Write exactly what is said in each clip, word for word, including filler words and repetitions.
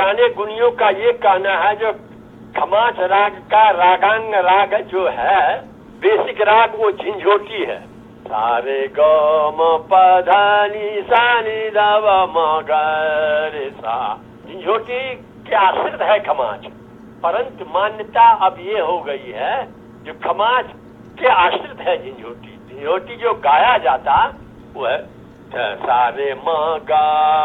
पुराने गुनियों का ये कहना है जो खमास राग का रागांग राग जो है, बेसिक राग वो झंझोटी है। सारे ग म प ध नि सा नि ध व म ग रे सा, झंझोटी के आश्रित है खमाज। परंतु मान्यता अब ये हो गई है जो खमाज के आश्रित है झंझोटी। झंझोटी जो गाया जाता वो है सारे म ग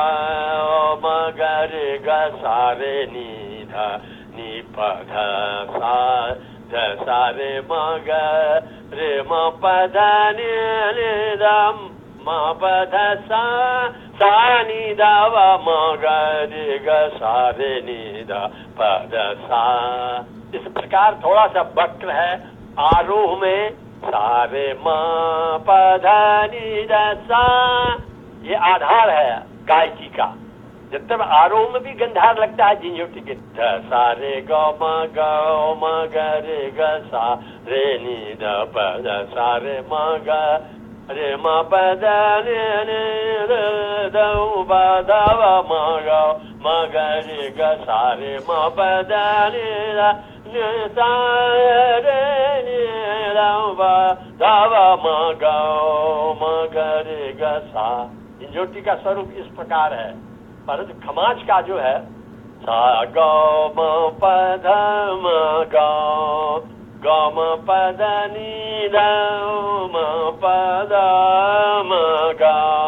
म ग रे ग सारे नी ध नी प ध सा ध सारे म ग रे म प ध नि नि ध म प ध सा सा नि ध व म ग रे ग सारे नी ध प ध सा। इस प्रकार थोड़ा सा वक्र है आरोह में, सारे म प ध नि ध सा, ये आधार है गायकी का। जब तक आरोह में भी गंधार लगता है झंझोटी के, सारे ग म ग म ग रे ग सा रे नी ध प ध सा रे म ग रे म प ध नि नि ध प ध व म ग म ग रे ग सा रे म प ध नि ध नि सा रे नि ध प ध व म ग म ग रे ग सा। झंझोटी का स्वरूप इस प्रकार है। परंतु खमाज का जो है सा ग म प ध म ग ग म प ध नि ध म प ध म ग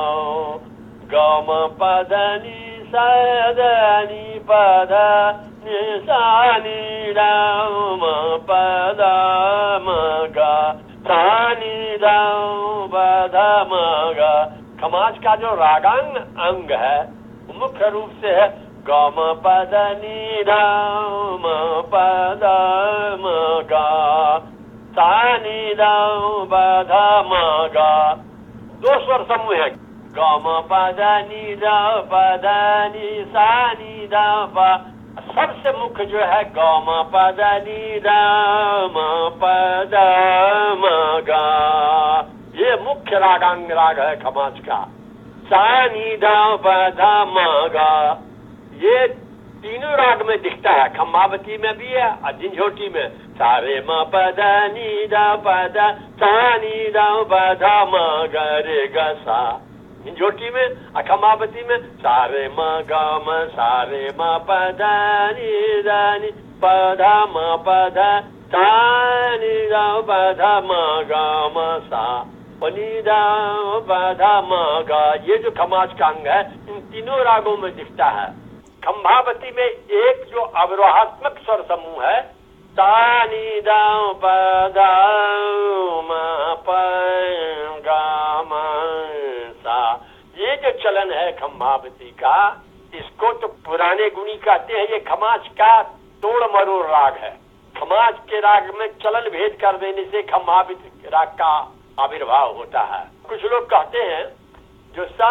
ग म प ध नि सा ध नि प ध नि सा नि ध म प ध म ग सा नि ध प ध म ग। खमाज का जो रागांग अंग है मुख्य रूप से है ग म प ध नि ध म प ध म ग सा नि ध प ध म ग। दो स्वर समूह है ग म प ध नि ध प ध नि सा नि ध प। सबसे मुख्य जो है ग म प ध नि ध म प ध म ग, ये मुख्य रागांग राग है खमाज का। सा नि ध प ध म ग, ये तीनों राग में दिखता है, खम्भावती में भी है और झंझोटी में। सारे म प ध नि ध प ध सा नि ध प ध म ग रे ग सा झंझोटी में, और खम्भावती में सारे म ग म सारे म प ध नि ध नि प ध म प ध सा नि ध प ध म ग म सा नि ध प ध म ग। ये जो खमाज का अंग है इन तीनों रागों में दिखता है। खम्भावती में एक जो अवरोहात्मक स्वर समूह है सा नि ध प ध म प ग म सा, ये जो चलन है खम्भावती का, इसको तो पुराने गुणी कहते हैं। ये खमाज का तोड़ मरोड़ राग है। खमाज के राग में चलन भेद कर देने से खम्भावती राग का आविर्भाव होता है। कुछ लोग कहते हैं जो सा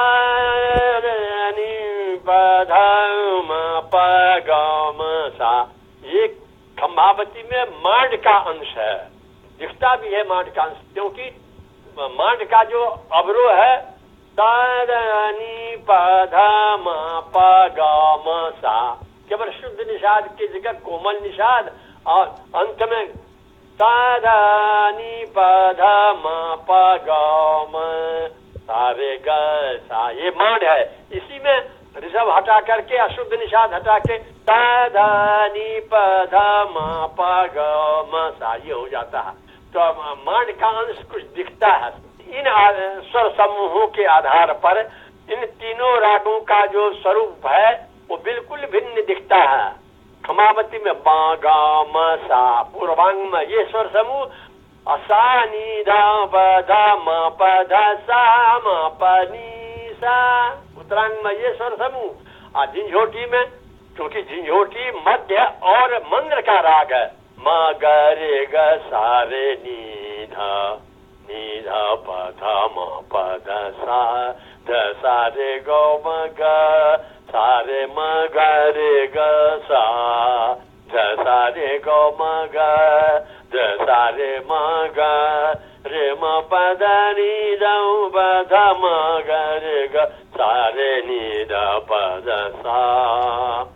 नि प ध म प ग म सा, ये खम्भावती में मांड का अंश है, दिखता भी है मांड का अंश, क्योंकि मांड का जो अवरोह है सा नि प ध म प ग म सा, केवल शुद्ध निषाद की जगह कोमल निषाद और अंत में सा ध नि प ध म प ग म सा रे ग सा, ये मांड है। इसी में ऋषभ हटा करके अशुद्ध निषाद हटा के सा ध नि प ध म प ग म सा, ये हो जाता है। तो मांड का अंश कुछ दिखता है। इन स्वर समूहों के आधार पर इन तीनों रागों का जो स्वरूप है वो बिल्कुल भिन्न दिखता है। खमावती में बा गा म सा, पूर्वांग में ये स्वर समूह सा नि ध प ध म प ध सा म प नि सा, उत्तरांग में ये स्वर समूह। और झंझोटी में, क्योंकि झंझोटी मध्य और मंद्र का राग है, म ग रे ग सा रे नि ध नि ध प ध म प ध सा ध सा रे ग म ग सा रे म ग रे ग सा ध सा रे ग म ग ध सा रे म ग रे म प ध नि ध प ध म ग रे ग सा रे नि ध प ध सा। और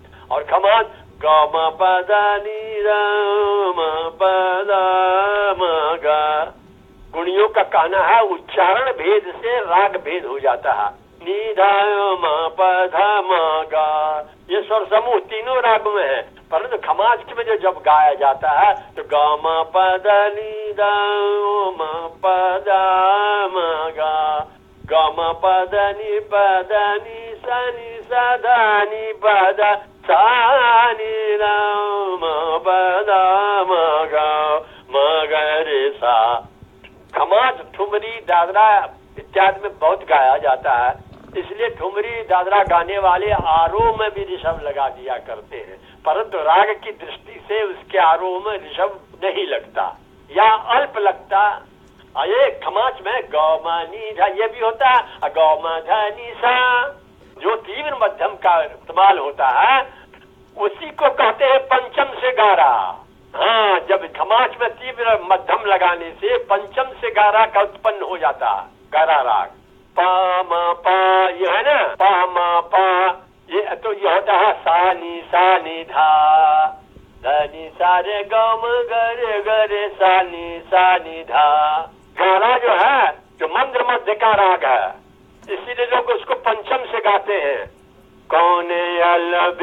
खमाज ग म प ध नि र म प ध म ग। गुणियों का कहना है उच्चारण भेद से राग भेद हो जाता है। नि ध म प ध म ग, ये स्वर समूह तीनों राग में है, परंतु खमाज में जो जब गाया जाता है तो ग म प ध नि ध म प ध म ग, ग म प ध नि प ध नि सा नि सा ध नि प ध सा नि र म प ध म ग म ग रे सा। खमाज ठुमरी दादरा इत्यादि में बहुत गाया जाता है, इसलिए ठुमरी दादरा गाने वाले आरोह में भी ऋषभ लगा दिया करते हैं, परंतु राग की दृष्टि से उसके आरोह में ऋषभ नहीं लगता या अल्प लगता। ये खमाज में गौमानी धा ये भी होता है, गौमा धनी सा जो तीव्र मध्यम का इस्तेमाल होता है उसी को कहते हैं पंचम से गारा। हाँ, जब खमाज में तीव्र मध्यम लगाने से पंचम से गारा का उत्पन्न हो जाता है, गारा राग। पा मा पा ये है ना, पा मा पा ये तो ये होता है सा नी सा नी धा ध नी सा रे ग म ग रे ग रे सा नी सा नी धा। गारा जो है जो मंद्र मध्य का राग है, इसीलिए लोग उसको पंचम से गाते हैं। कौन अलबेली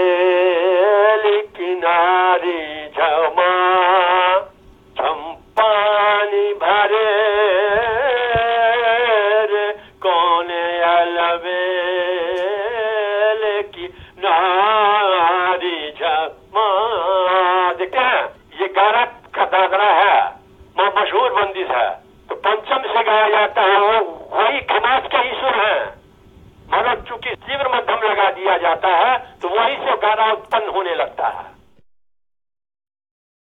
किनारी झमा चंपानी भरे रे, कौन अलबेली किनारी झमा। देखते हैं ये गारा का दादरा है, मशहूर बंदिश है, तो पंचम से गाया जाता है, वो वही खमाज के ही सुर है, मगर चूंकि तीव्र मध्यम लगा दिया जाता है तो वहीं से गारा उत्पन्न होने लगता है।